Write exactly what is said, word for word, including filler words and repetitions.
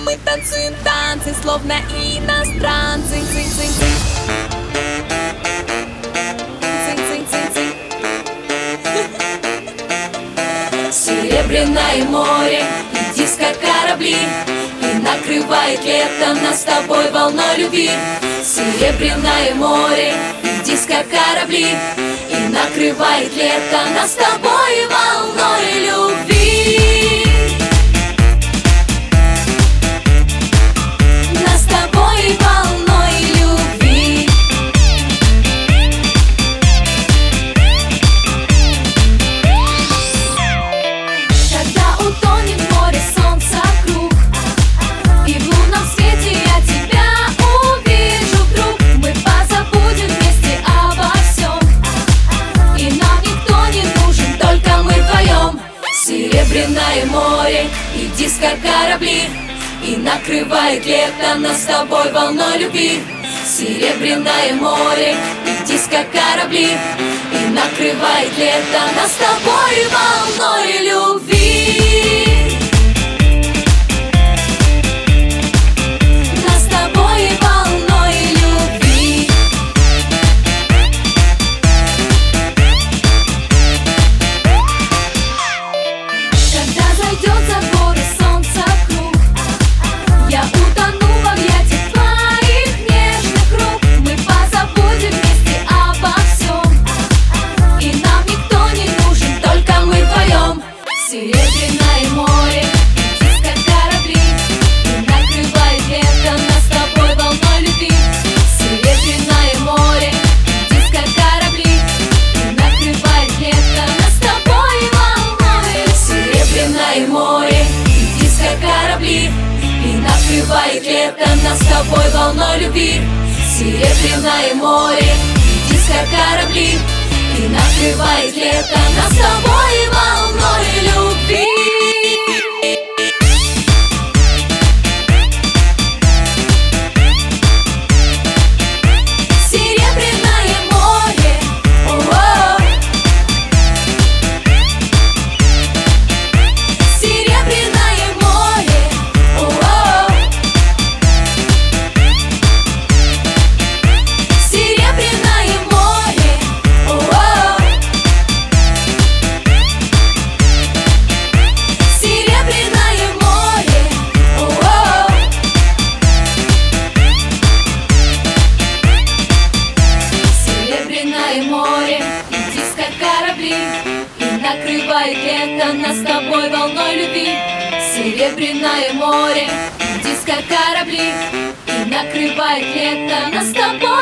мы танцуем танцы, словно иностранцы. Цинь-цинь-цинь. Цинь-цинь-цинь-цинь. Серебряное море и диско-корабли, и накрывает лето нас с тобой волной любви. Серебряное море и диско-корабли, и накрывает лето нас с тобой волной любви. Нас с тобой волной любви. Когда утонет в море солнца круг, и в лунном свете я тебя увижу вдруг, мы позабудем вместе обо всем, и нам никто не нужен, только мы вдвоем. Серебряное море и диско-корабли, и накрывает лето нас с тобой волной любви. Серебряное море и диско-корабли, и накрывает лето нас с тобой волной любви. Нас с тобой волной любви. Когда зайдет за горы солнца круг, я утону в объятиях твоих нежных рук. Мы позабудем вместе обо всем, и нам никто не нужен, только мы вдвоем. Серебряное море и диско-корабли, и накрывает лето нас с тобой волной любви. Серебряное море и диско-корабли, и накрывает лето нас с тобой волной. Серебряное море и диско-корабли, и накрывает лето нас с тобой волной любви. Серебряное море и диско-корабли, и накрывает лето нас с тобой волной любви. Серебряное море, о-о. Серебряное море, о-о. Серебряное море, о-о. Серебряное море, о-о. Серебряное море и диско-корабли, и накрывает лето нас с тобой волной любви. Серебряное море и диско-корабли, и накрывает лето нас с тобой